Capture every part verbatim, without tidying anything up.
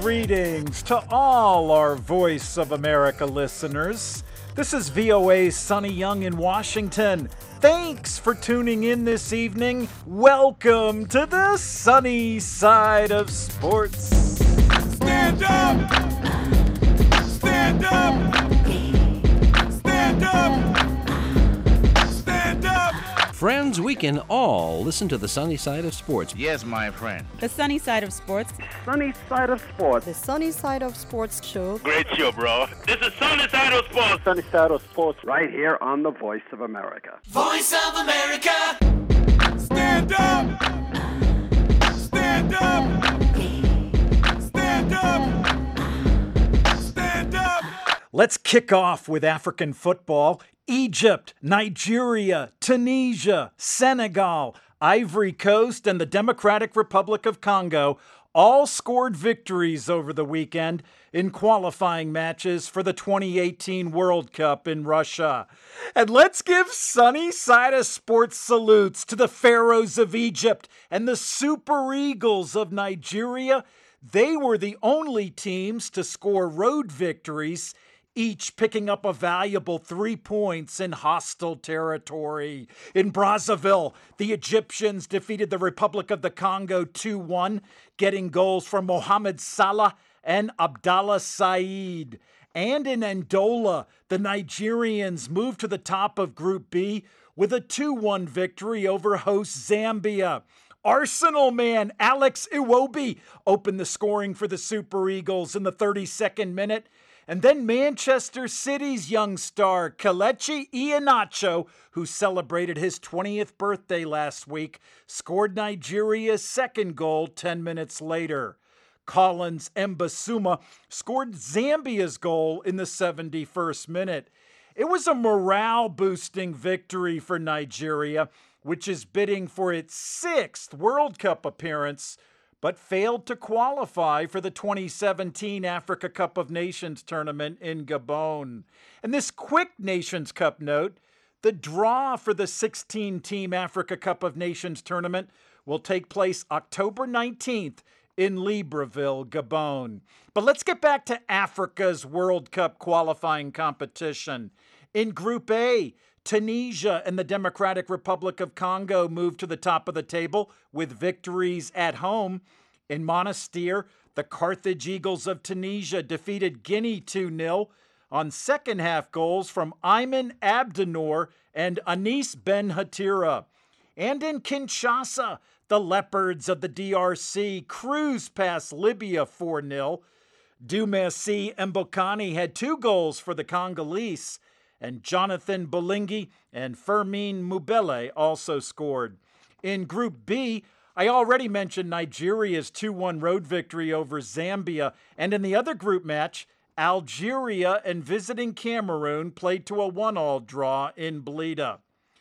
greetings to all our Voice of America listeners. This is V O A's Sonny Young in Washington. Thanks for tuning in this evening. Welcome to the sunny side of sports. Stand up! Stand up! Stand up! Stand up! Friends, we can all listen to the sunny side of sports. Yes, my friend. The sunny side of sports. Sunny side of sports. The sunny side of sports show. Great show, bro. This is Sunny Side of Sports. Sunny side of sports right here on the Voice of America. Voice of America! Stand up! Stand up! Stand up! Stand up! Let's kick off with African football. Egypt, Nigeria, Tunisia, Senegal, Ivory Coast, and the Democratic Republic of Congo all scored victories over the weekend in qualifying matches for the twenty eighteen World Cup in Russia. And let's give sunny side of sports salutes to the Pharaohs of Egypt and the Super Eagles of Nigeria. They were the only teams to score road victories, each picking up a valuable three points in hostile territory. In Brazzaville, the Egyptians defeated the Republic of the Congo two one, getting goals from Mohamed Salah and Abdallah Said. And in Andola, the Nigerians moved to the top of Group B with a two one victory over host Zambia. Arsenal man Alex Iwobi opened the scoring for the Super Eagles in the thirty-second minute. And then Manchester City's young star, Kelechi Iheanacho, who celebrated his twentieth birthday last week, scored Nigeria's second goal ten minutes later. Collins Mbasuma scored Zambia's goal in the seventy-first minute. It was a morale-boosting victory for Nigeria, which is bidding for its sixth World Cup appearance, but failed to qualify for the twenty seventeen Africa Cup of Nations tournament in Gabon. And this quick Nations Cup note, the draw for the sixteen-team Africa Cup of Nations tournament will take place October nineteenth in Libreville, Gabon. But let's get back to Africa's World Cup qualifying competition. In Group A, Tunisia and the Democratic Republic of Congo moved to the top of the table with victories at home. In Monastir, the Carthage Eagles of Tunisia defeated Guinea two nil on second-half goals from Ayman Abdenour and Anis Ben Hatira. And in Kinshasa, the Leopards of the D R C cruised past Libya four nil. Dumercy Mbokani had two goals for the Congolese, and Jonathan Bolingi and Fermin Mubele also scored. In Group B, I already mentioned Nigeria's two one road victory over Zambia, and in the other group match, Algeria and visiting Cameroon played to a one all draw in Blida.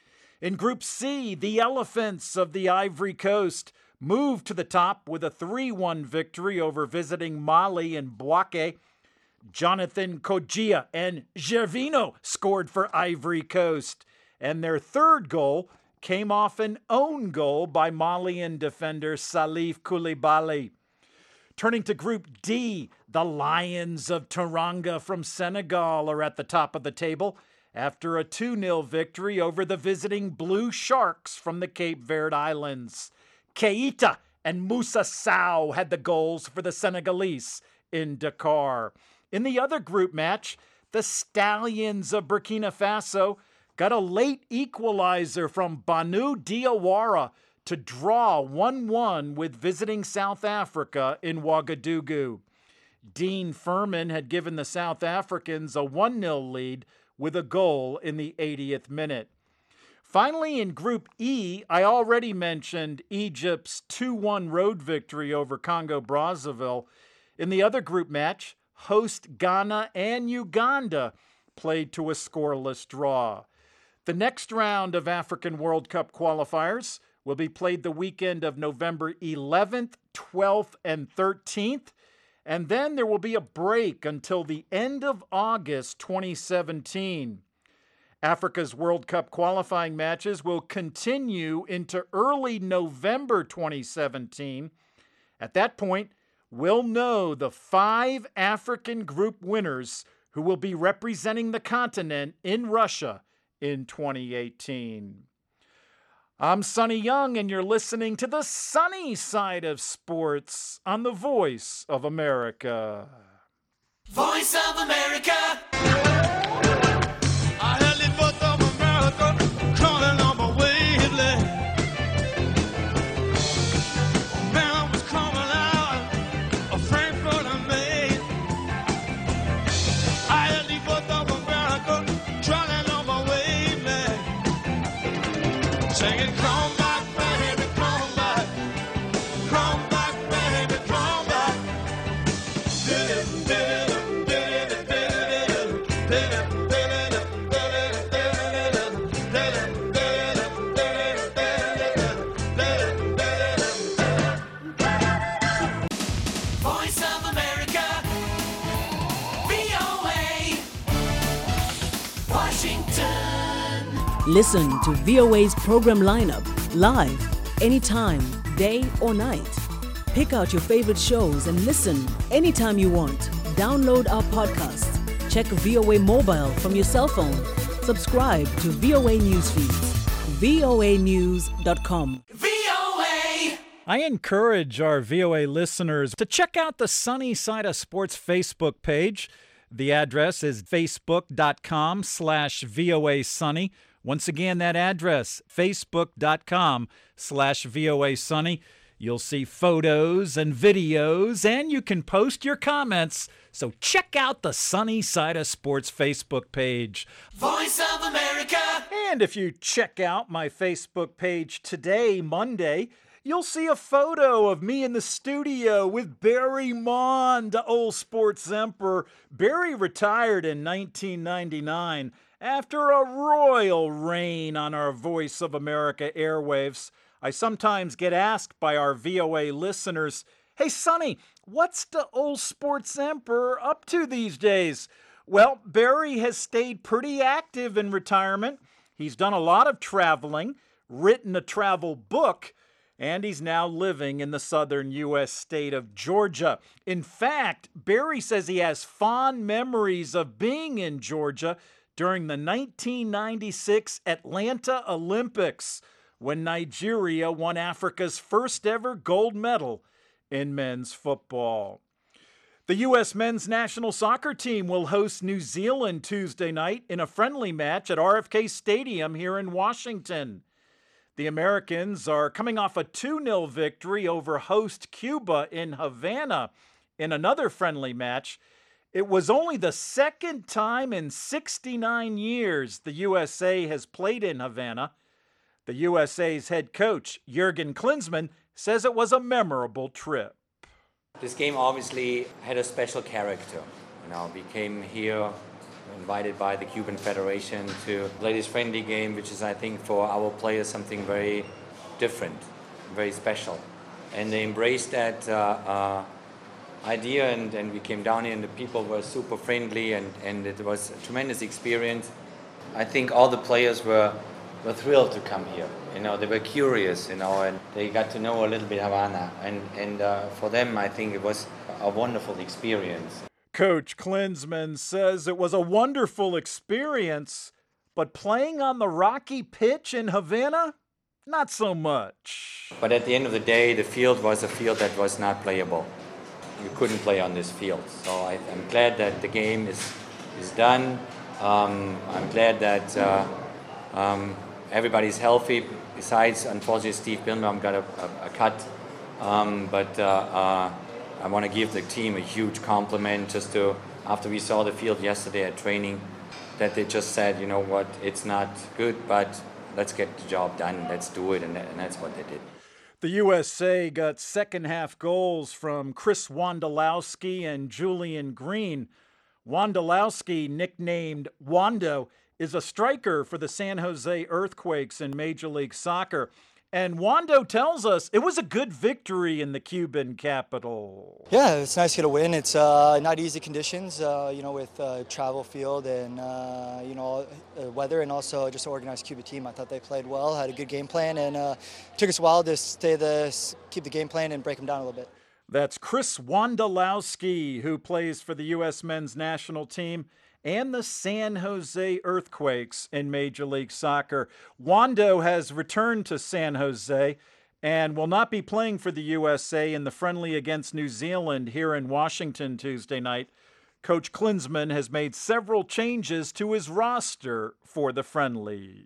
In Group C, the Elephants of the Ivory Coast moved to the top with a three one victory over visiting Mali and Bouaké. Jonathan Kogia and Gervino scored for Ivory Coast, and their third goal came off an own goal by Malian defender Salif Koulibaly. Turning to Group D, the Lions of Teranga from Senegal are at the top of the table after a two nil victory over the visiting Blue Sharks from the Cape Verde Islands. Keita and Moussa Sow had the goals for the Senegalese in Dakar. In the other group match, the Stallions of Burkina Faso got a late equalizer from Banu Diawara to draw one one with visiting South Africa in Ouagadougou. Dean Furman had given the South Africans a one nil lead with a goal in the eightieth minute. Finally, in Group E, I already mentioned Egypt's two one road victory over Congo-Brazzaville. In the other group match, host Ghana and Uganda played to a scoreless draw. The next round of African World Cup qualifiers will be played the weekend of November eleventh, twelfth, and thirteenth, and then there will be a break until the end of August twenty seventeen. Africa's World Cup qualifying matches will continue into early November twenty seventeen. At that point, we'll know the five African group winners who will be representing the continent in Russia in twenty eighteen. I'm Sonny Young, and you're listening to the sunny side of sports on the Voice of America. Voice of America. I had the voice of America calling on my wavelength. Man, I was coming out of Frankfurt and Maine. I had the voice of America calling on my wavelength. Singing, come back, baby, come back. Come back, baby, come back. Did it, did it. Voice of America. V O A. Washington. Listen to V O A's program lineup live, anytime, day or night. Pick out your favorite shows and listen anytime you want. Download our podcast. Check V O A mobile from your cell phone. Subscribe to V O A news feeds. V O A news dot com. V O A. I encourage our V O A listeners to check out the Sunny Side of Sports Facebook page. The address is facebook.com slash VOA Sunny. Once again, that address, facebook.com slash VOA Sunny. You'll see photos and videos, and you can post your comments. So check out the Sunny Side of Sports Facebook page. Voice of America. And if you check out my Facebook page today, Monday, you'll see a photo of me in the studio with Barry Mond, old sports emperor. Barry retired in nineteen ninety-nine after a royal reign on our Voice of America airwaves. I sometimes get asked by our V O A listeners, "Hey, Sonny, what's the old sports emperor up to these days?" Well, Barry has stayed pretty active in retirement. He's done a lot of traveling, written a travel book, and he's now living in the southern U S state of Georgia. In fact, Barry says he has fond memories of being in Georgia during the nineteen ninety-six Atlanta Olympics, when Nigeria won Africa's first ever gold medal in men's football. The U S men's national soccer team will host New Zealand Tuesday night in a friendly match at R F K Stadium here in Washington. The Americans are coming off a two nil victory over host Cuba in Havana in another friendly match. It was only the second time in sixty-nine years the U S A has played in Havana. The U S A's head coach, Jurgen Klinsmann, says it was a memorable trip. This game obviously had a special character. You know, we came here invited by the Cuban Federation to play this friendly game, which is, I think, for our players something very different, very special. And they embraced that uh, uh, idea, and, and we came down here, and the people were super friendly, and, and it was a tremendous experience. I think all the players were were thrilled to come here. You know, they were curious, you know, and they got to know a little bit Havana. And, and uh, for them, I think it was a wonderful experience. Coach Klinsmann says it was a wonderful experience, but playing on the rocky pitch in Havana, not so much. But at the end of the day, the field was a field that was not playable. You couldn't play on this field. So I, I'm glad that the game is, is done. Um, I'm glad that uh, um, everybody's healthy, besides, unfortunately, Steve Birnbaum got a, a, a cut. Um, but uh, uh, I want to give the team a huge compliment just to, after we saw the field yesterday at training, that they just said, you know what, it's not good, but let's get the job done, let's do it, and, that, and that's what they did. The U S A got second-half goals from Chris Wondolowski and Julian Green. Wondolowski, nicknamed Wando, is a striker for the San Jose Earthquakes in Major League Soccer. And Wando tells us it was a good victory in the Cuban capital. Yeah, it's nice to get a win. It's uh, not easy conditions, uh, you know, with uh, travel field and, uh, you know, uh, weather, and also just an organized Cuban team. I thought they played well, had a good game plan, and uh, took us a while to stay the, keep the game plan and break them down a little bit. That's Chris Wondolowski, who plays for the U S men's national team and the San Jose Earthquakes in Major League Soccer. Wando has returned to San Jose and will not be playing for the U S A in the friendly against New Zealand here in Washington Tuesday night. Coach Klinsmann has made several changes to his roster for the friendly.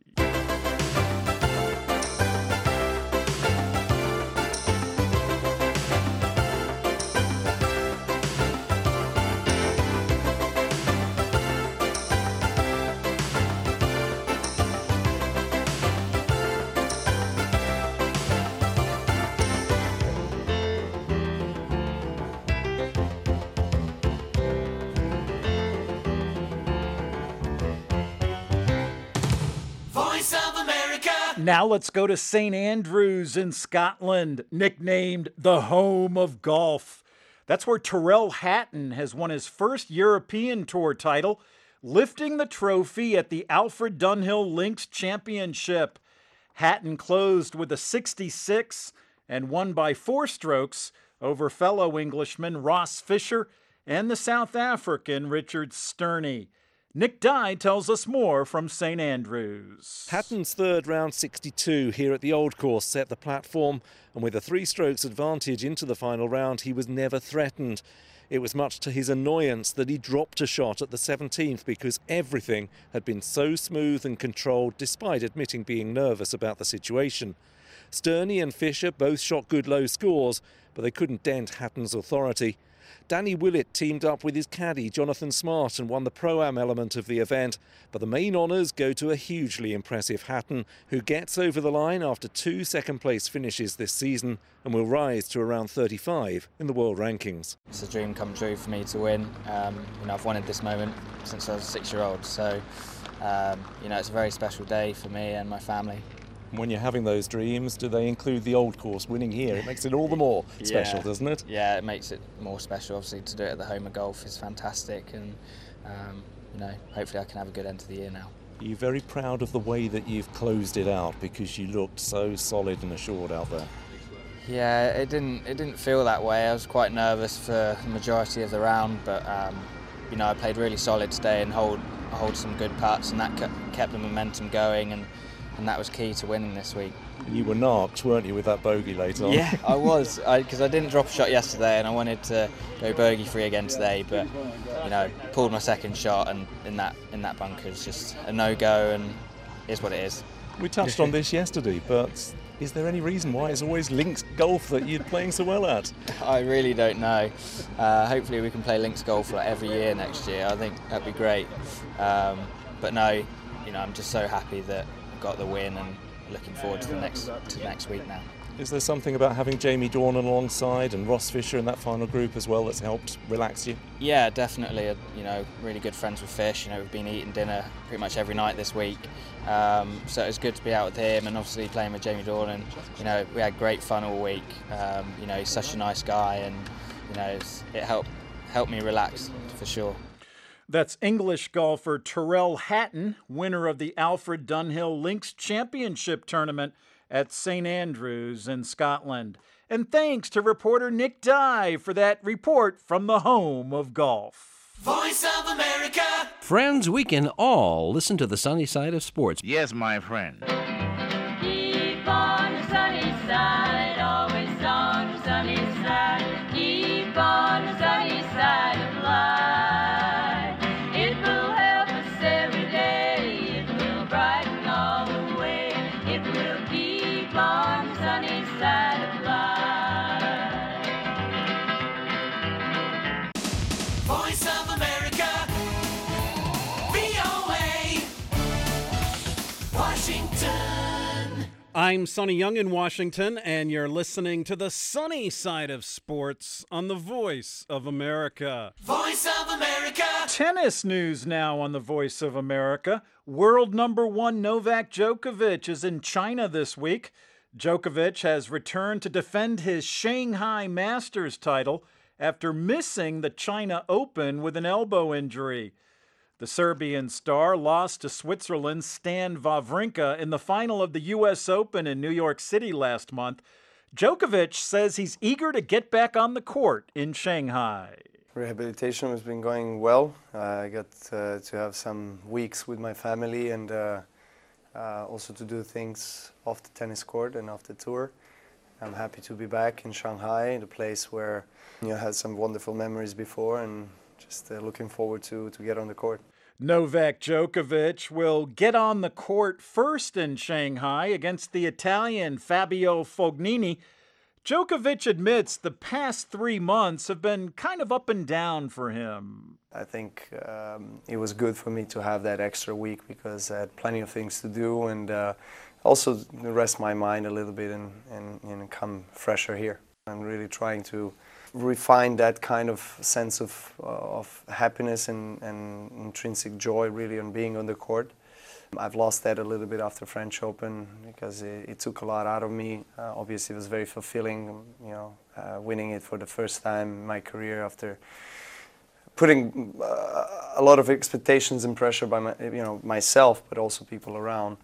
Now let's go to Saint Andrews in Scotland, nicknamed the home of golf. That's where Tyrrell Hatton has won his first European Tour title, lifting the trophy at the Alfred Dunhill Links Championship. Hatton closed with a sixty-six and won by four strokes over fellow Englishman Ross Fisher and the South African Richard Sterney. Nick Dye tells us more from Saint Andrews. Hatton's third round sixty-two here at the Old Course set the platform, and with a three strokes advantage into the final round, he was never threatened. It was much to his annoyance that he dropped a shot at the seventeenth because everything had been so smooth and controlled, despite admitting being nervous about the situation. Sterney and Fisher both shot good low scores, but they couldn't dent Hatton's authority. Danny Willett teamed up with his caddy Jonathan Smart and won the Pro-Am element of the event, but the main honours go to a hugely impressive Hatton, who gets over the line after two second-place finishes this season and will rise to around thirty-five in the world rankings. It's a dream come true for me to win. Um, you know, I've wanted this moment since I was a six-year-old, so um, you know, it's a very special day for me and my family. When you're having those dreams, do they include the Old Course winning here? It makes it all the more special, yeah. doesn't it? Yeah, it makes it more special. Obviously, to do it at the home of golf is fantastic, and um, you know, hopefully I can have a good end to the year now. Are you very proud of the way that you've closed it out, because you looked so solid and assured out there? Yeah, it didn't it didn't feel that way. I was quite nervous for the majority of the round, but um, you know, I played really solid today and hold hold some good putts, and that kept the momentum going, and. And that was key to winning this week. You were knocked, weren't you, with that bogey late on? Yeah, I was, because I, I didn't drop a shot yesterday, and I wanted to go bogey free again today. But you know, pulled my second shot, and in that in that bunker is just a no-go, and is what it is. We touched on this yesterday, but is there any reason why it's always links golf that you're playing so well at? I really don't know. Uh, hopefully, we can play links golf like every year next year. I think that'd be great. Um, but no, you know, I'm just so happy that. Got the win and looking forward to the next to next week now. Is there something about having Jamie Dornan alongside and Ross Fisher in that final group as well that's helped relax you? Yeah, definitely. You know, really good friends with Fish. You know, we've been eating dinner pretty much every night this week. Um, so it was good to be out with him, and obviously playing with Jamie Dornan. You know, we had great fun all week. Um, you know, he's such a nice guy, and you know, it's, it helped helped me relax for sure. That's English golfer Tyrrell Hatton, winner of the Alfred Dunhill Links Championship Tournament at Saint Andrews in Scotland. And thanks to reporter Nick Dye for that report from the home of golf. Voice of America. Friends, we can all listen to the sunny side of sports. Yes, my friend. Keep on the sunny side, always on the sunny side. Keep on the sunny side of life. I'm Sonny Young in Washington, and you're listening to the sunny side of sports on the Voice of America. Voice of America. Tennis news now on the Voice of America. World number one Novak Djokovic is in China this week. Djokovic has returned to defend his Shanghai Masters title after missing the China Open with an elbow injury. The Serbian star lost to Switzerland's Stan Wawrinka in the final of the U S Open in New York City last month. Djokovic says he's eager to get back on the court in Shanghai. Rehabilitation has been going well. Uh, I got uh, to have some weeks with my family and uh, uh, also to do things off the tennis court and off the tour. I'm happy to be back in Shanghai, the place where you know, I had some wonderful memories before, and just uh, looking forward to, to get on the court. Novak Djokovic will get on the court first in Shanghai against the Italian Fabio Fognini. Djokovic admits the past three months have been kind of up and down for him. I think um, it was good for me to have that extra week because I had plenty of things to do and uh, also rest my mind a little bit and, and, and come fresher here. I'm really trying to refine that kind of sense of, uh, of happiness and, and intrinsic joy really on being on the court. I've lost that a little bit after French Open because it, it took a lot out of me. Uh, obviously, it was very fulfilling, you know, uh, winning it for the first time in my career after putting uh, a lot of expectations and pressure by my, you know, myself, but also people around.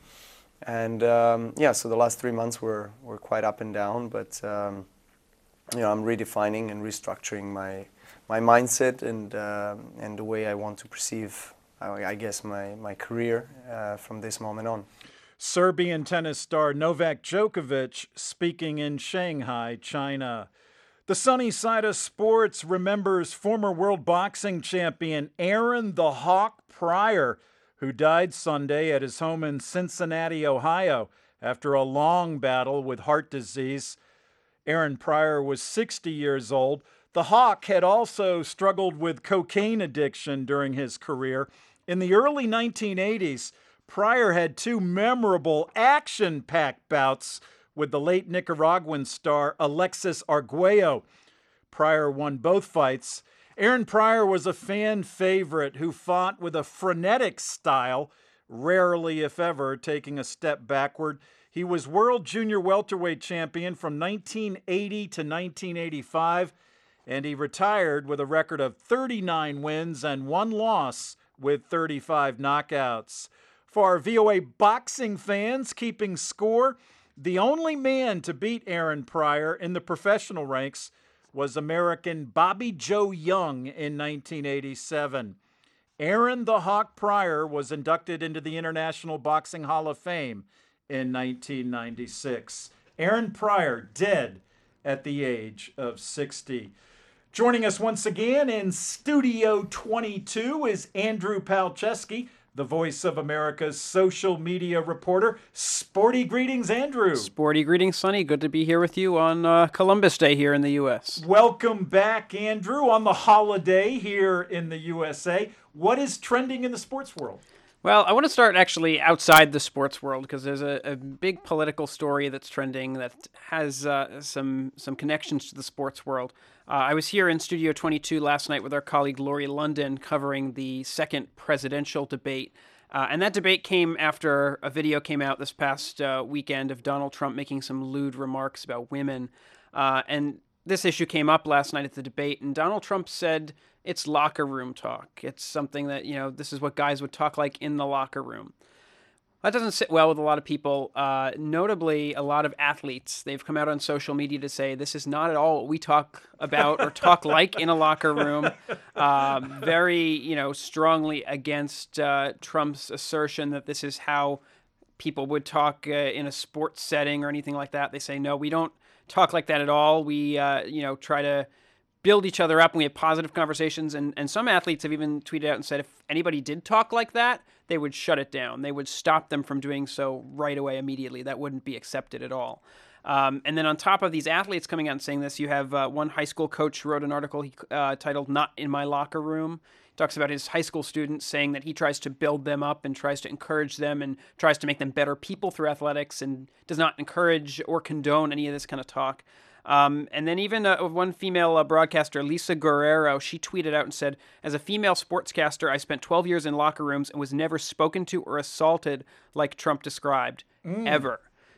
And um, yeah, so the last three months were were quite up and down, but um, you know, I'm redefining and restructuring my my mindset and uh, and the way I want to perceive, I guess, my, my career uh, from this moment on. Serbian tennis star Novak Djokovic speaking in Shanghai, China. The Sunny Side of Sports remembers former world boxing champion Aaron the Hawk Pryor, who died Sunday at his home in Cincinnati, Ohio, after a long battle with heart disease. Aaron Pryor was sixty years old. The Hawk had also struggled with cocaine addiction during his career. In the early nineteen eighties, Pryor had two memorable action-packed bouts with the late Nicaraguan star Alexis Arguello. Pryor won both fights. Aaron Pryor was a fan favorite who fought with a frenetic style, rarely, if ever, taking a step backward. He was world junior welterweight champion from nineteen eighty to nineteen eighty-five, and he retired with a record of thirty-nine wins and one loss with thirty-five knockouts. For our V O A boxing fans keeping score, the only man to beat Aaron Pryor in the professional ranks was American Bobby Joe Young in nineteen eighty-seven. Aaron the Hawk Pryor was inducted into the International Boxing Hall of Fame in nineteen ninety-six. Aaron Pryor dead at the age of sixty. Joining us once again in Studio twenty-two is Andrew Palczewski, the Voice of America's social media reporter. Sporty greetings, Andrew. Sporty greetings, Sonny. Good to be here with you on uh, Columbus Day here in the U S. Welcome back, Andrew, on the holiday here in the U S A. What is trending in the sports world? Well, I want to start actually outside the sports world because there's a, a big political story that's trending that has uh, some some connections to the sports world. Uh, I was here in Studio twenty-two last night with our colleague Lori London covering the second presidential debate. Uh, and that debate came after a video came out this past uh, weekend of Donald Trump making some lewd remarks about women. Uh, and this issue came up last night at the debate, and Donald Trump said it's locker room talk. It's something that, you know, this is what guys would talk like in the locker room. That doesn't sit well with a lot of people, uh, notably a lot of athletes. They've come out on social media to say this is not at all what we talk about or talk like in a locker room. Uh, very, you know, strongly against uh, Trump's assertion that this is how people would talk uh, in a sports setting or anything like that. They say, no, we don't talk like that at all. We, uh, you know, try to build each other up and we have positive conversations. And, and some athletes have even tweeted out and said if anybody did talk like that, they would shut it down. They would stop them from doing so right away, immediately. That wouldn't be accepted at all. Um, and then on top of these athletes coming out and saying this, you have uh, one high school coach who wrote an article he, uh, titled Not in My Locker Room. He talks about his high school students saying that he tries to build them up and tries to encourage them and tries to make them better people through athletics and does not encourage or condone any of this kind of talk. Um, and then even uh, one female uh, broadcaster, Lisa Guerrero, she tweeted out and said, as a female sportscaster, I spent twelve years in locker rooms and was never spoken to or assaulted like Trump described, mm. ever.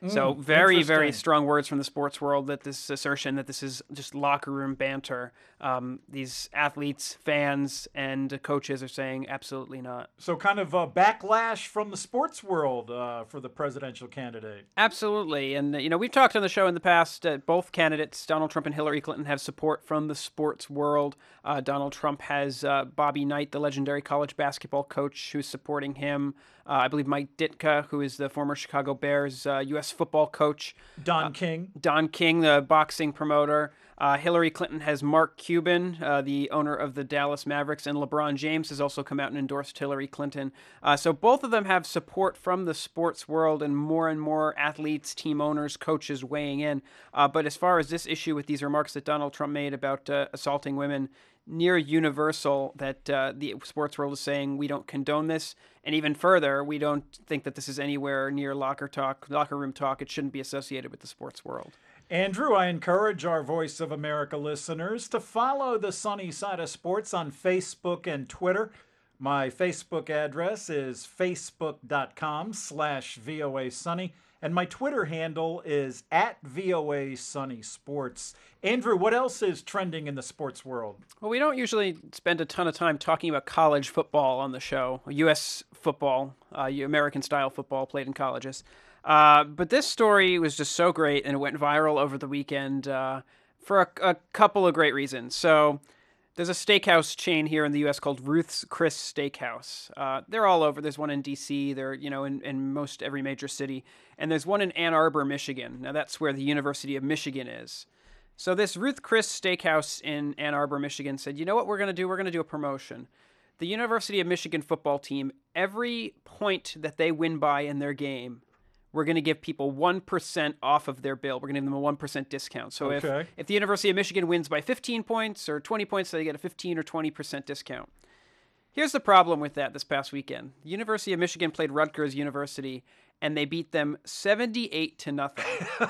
So Mm, very, very interesting. strong words from the sports world that this assertion that this is just locker room banter. Um, these athletes, fans, and coaches are saying absolutely not. So kind of a backlash from the sports world uh, for the presidential candidate. Absolutely. And, uh, you know, we've talked on the show in the past, uh, both candidates, Donald Trump and Hillary Clinton, have support from the sports world. Uh, Donald Trump has uh, Bobby Knight, the legendary college basketball coach, who's supporting him. Uh, I believe Mike Ditka, who is the former Chicago Bears uh, U S football coach. Don Uh, King. Don King, the boxing promoter. Uh, Hillary Clinton has Mark Cuban, uh, the owner of the Dallas Mavericks, and LeBron James has also come out and endorsed Hillary Clinton. Uh, so both of them have support from the sports world and more and more athletes, team owners, coaches weighing in. Uh, but as far as this issue with these remarks that Donald Trump made about uh, assaulting women, near universal that uh, the sports world is saying we don't condone this. And even further, we don't think that this is anywhere near locker talk, locker room talk. It shouldn't be associated with the sports world. Andrew, I encourage our Voice of America listeners to follow the Sunny Side of Sports on Facebook and Twitter. My Facebook address is facebook.com slash VOA Sunny, and my Twitter handle is at VOA Sunny Sports. Andrew, what else is trending in the sports world? Well, we don't usually spend a ton of time talking about college football on the show, U S football, uh, American-style football played in colleges. Uh, but this story was just so great, and it went viral over the weekend uh, for a, a couple of great reasons. So there's a steakhouse chain here in the U S called Ruth's Chris Steakhouse. Uh, they're all over. There's one in D C. They're, you know, in, in most every major city. And there's one in Ann Arbor, Michigan. Now, that's where the University of Michigan is. So this Ruth Chris Steakhouse in Ann Arbor, Michigan said, you know what we're going to do? We're going to do a promotion. The University of Michigan football team, every point that they win by in their game, we're going to give people one percent off of their bill. We're going to give them a one percent discount. So Okay. if, if the University of Michigan wins by fifteen points or twenty points, they get a fifteen or twenty percent discount. Here's the problem with that this past weekend. The University of Michigan played Rutgers University, and they beat them seventy-eight to nothing.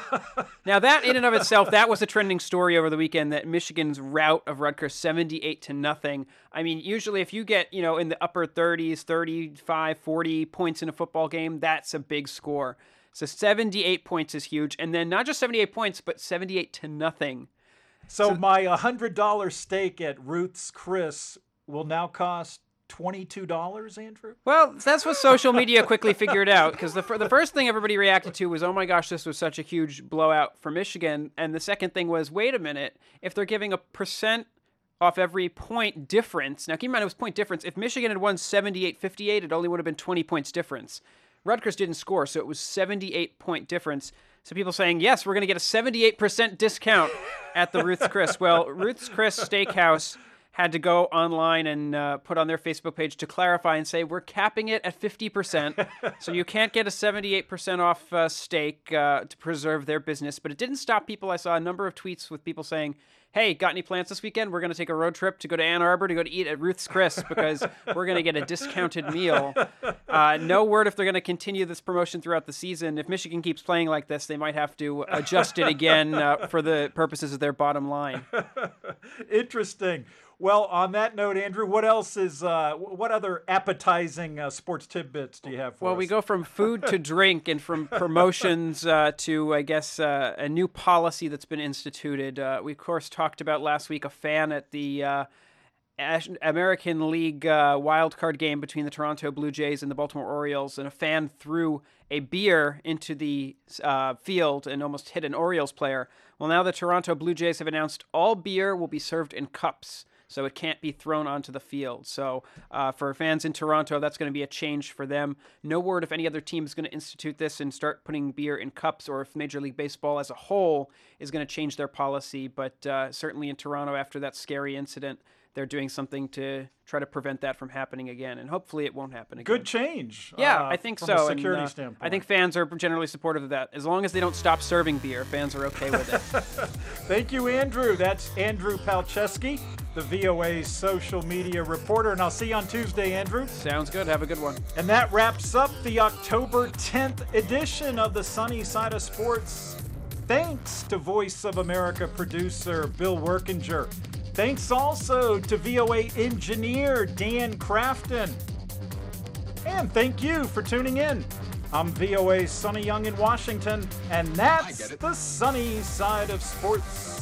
Now, that in and of itself, that was a trending story over the weekend, that Michigan's rout of Rutgers, seventy-eight to nothing. I mean, usually if you get, you know, in the upper thirties, thirty-five, forty points in a football game, that's a big score. So seventy-eight points is huge. And then not just seventy-eight points, but seventy-eight to nothing. So, So- my one hundred dollars steak at Ruth's Chris will now cost twenty-two dollars, Andrew? Well, that's what social media quickly figured out, because the, fir- the first thing everybody reacted to was, oh my gosh, this was such a huge blowout for Michigan. And the second thing was, wait a minute, if they're giving a percent off every point difference, now keep in mind it was point difference, if Michigan had won seventy-eight fifty-eight, it only would have been twenty points difference. Rutgers didn't score, so it was seventy-eight point difference. So people saying, yes, we're going to get a seventy-eight percent discount at the Ruth's Chris. Well, Ruth's Chris Steakhouse had to go online and uh, put on their Facebook page to clarify and say, we're capping it at fifty percent. So you can't get a seventy-eight percent off uh, steak uh, to preserve their business. But it didn't stop people. I saw a number of tweets with people saying, hey, got any plans this weekend? We're going to take a road trip to go to Ann Arbor to go to eat at Ruth's Chris because we're going to get a discounted meal. Uh, no word if they're going to continue this promotion throughout the season. If Michigan keeps playing like this, they might have to adjust it again uh, for the purposes of their bottom line. Interesting. Well, on that note, Andrew, what else is, uh, what other appetizing uh, sports tidbits do you have for Well, us? we go from food to drink and from promotions uh, to, I guess, uh, a new policy that's been instituted. Uh, we, of course, talked about last week a fan at the uh, Ash- American League uh, wildcard game between the Toronto Blue Jays and the Baltimore Orioles, and a fan threw a beer into the uh, field and almost hit an Orioles player. Well, now the Toronto Blue Jays have announced all beer will be served in cups, so it can't be thrown onto the field. So uh, for fans in Toronto, that's going to be a change for them. No word if any other team is going to institute this and start putting beer in cups, or if Major League Baseball as a whole is going to change their policy. But uh, certainly in Toronto, after that scary incident, they're doing something to try to prevent that from happening again, and hopefully it won't happen again. Good change. Yeah, uh, I think from so. a security and, uh, standpoint. I think fans are generally supportive of that. As long as they don't stop serving beer, fans are okay with it. Thank you, Andrew. That's Andrew Palczewski, the V O A's social media reporter, and I'll see you on Tuesday, Andrew. Sounds good. Have a good one. And that wraps up the October tenth edition of the Sunny Side of Sports. Thanks to Voice of America producer Bill Workinger. Thanks also to V O A engineer Dan Crafton. And thank you for tuning in. I'm V O A's Sonny Young in Washington, and that's the sunny side of sports.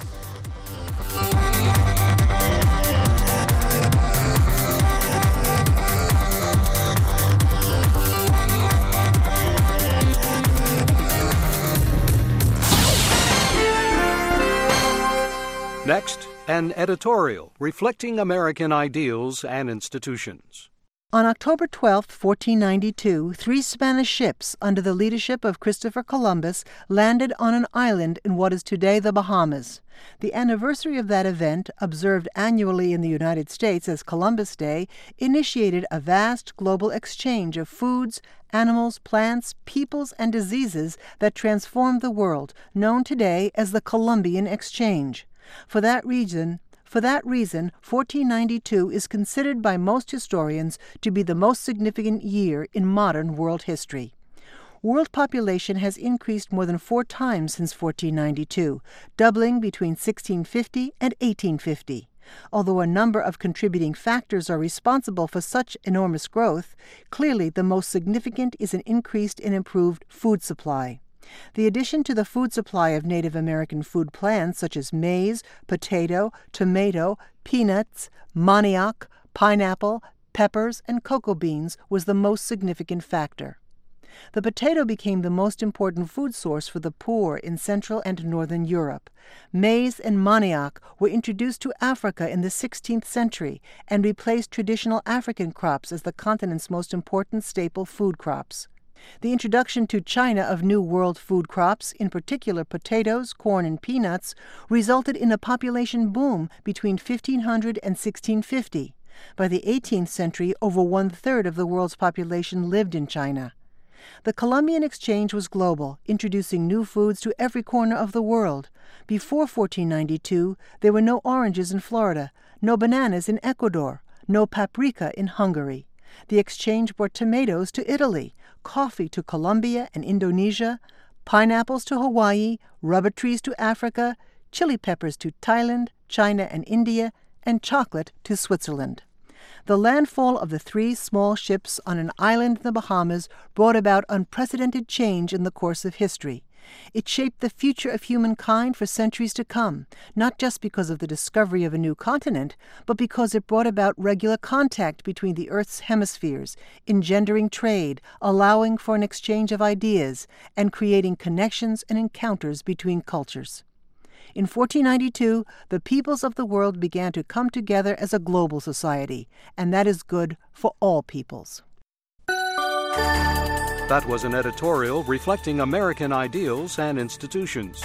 Next, an editorial reflecting American ideals and institutions. On October twelfth, fourteen ninety-two, three Spanish ships under the leadership of Christopher Columbus landed on an island in what is today the Bahamas. The anniversary of that event, observed annually in the United States as Columbus Day, initiated a vast global exchange of foods, animals, plants, peoples, and diseases that transformed the world, known today as the Columbian Exchange. For that reason, For that reason, fourteen ninety-two is considered by most historians to be the most significant year in modern world history. World population has increased more than four times since fourteen ninety-two, doubling between sixteen fifty and eighteen fifty. Although a number of contributing factors are responsible for such enormous growth, clearly the most significant is an increased and improved food supply. The addition to the food supply of Native American food plants such as maize, potato, tomato, peanuts, manioc, pineapple, peppers, and cocoa beans was the most significant factor. The potato became the most important food source for the poor in Central and Northern Europe. Maize and manioc were introduced to Africa in the sixteenth century and replaced traditional African crops as the continent's most important staple food crops. The introduction to China of New World food crops, in particular potatoes, corn, and peanuts, resulted in a population boom between fifteen hundred and sixteen fifty. By the eighteenth century, over one-third of the world's population lived in China. The Columbian Exchange was global, introducing new foods to every corner of the world. Before fourteen ninety-two, there were no oranges in Florida, no bananas in Ecuador, no paprika in Hungary. The exchange brought tomatoes to Italy, coffee to Colombia and Indonesia, pineapples to Hawaii, rubber trees to Africa, chili peppers to Thailand, China, and India, and chocolate to Switzerland. The landfall of the three small ships on an island in the Bahamas brought about unprecedented change in the course of history. It shaped the future of humankind for centuries to come, not just because of the discovery of a new continent, but because it brought about regular contact between the Earth's hemispheres, engendering trade, allowing for an exchange of ideas, and creating connections and encounters between cultures. In fourteen ninety-two, the peoples of the world began to come together as a global society, and that is good for all peoples. That was an editorial reflecting American ideals and institutions.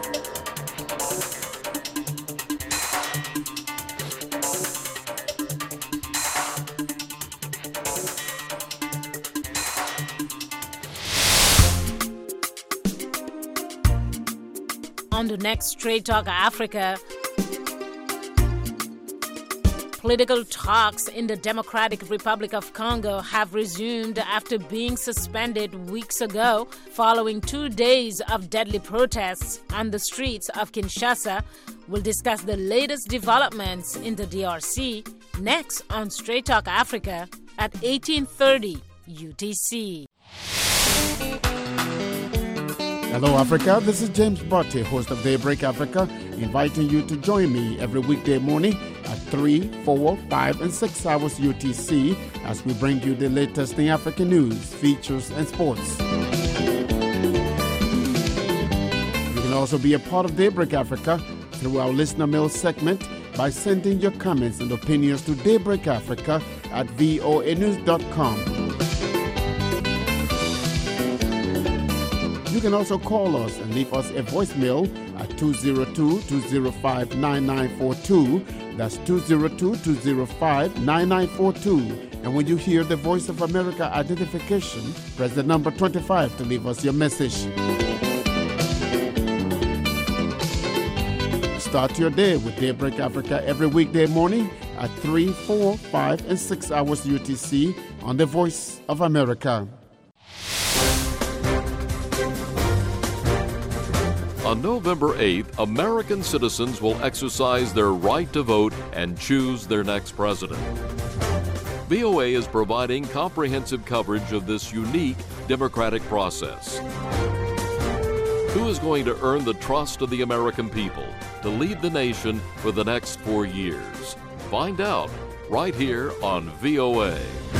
On the next Straight Talk Africa, political talks in the Democratic Republic of Congo have resumed after being suspended weeks ago following two days of deadly protests on the streets of Kinshasa. We'll discuss the latest developments in the D R C next on Straight Talk Africa at eighteen thirty U T C. Hello, Africa. This is James Botte, host of Daybreak Africa, inviting you to join me every weekday morning at three, four, five, and six hours U T C as we bring you the latest in African news, features, and sports. You can also be a part of Daybreak Africa through our listener mail segment by sending your comments and opinions to Daybreak Africa at voa news dot com. You can also call us and leave us a voicemail at two oh two, two oh five, nine nine four two. That's two oh two, two oh five, nine nine four two. And when you hear the Voice of America identification, press the number twenty-five to leave us your message. Start your day with Daybreak Africa every weekday morning at three, four, five, and six hours U T C on the Voice of America. On November eighth, American citizens will exercise their right to vote and choose their next president. V O A is providing comprehensive coverage of this unique democratic process. Who is going to earn the trust of the American people to lead the nation for the next four years? Find out right here on V O A.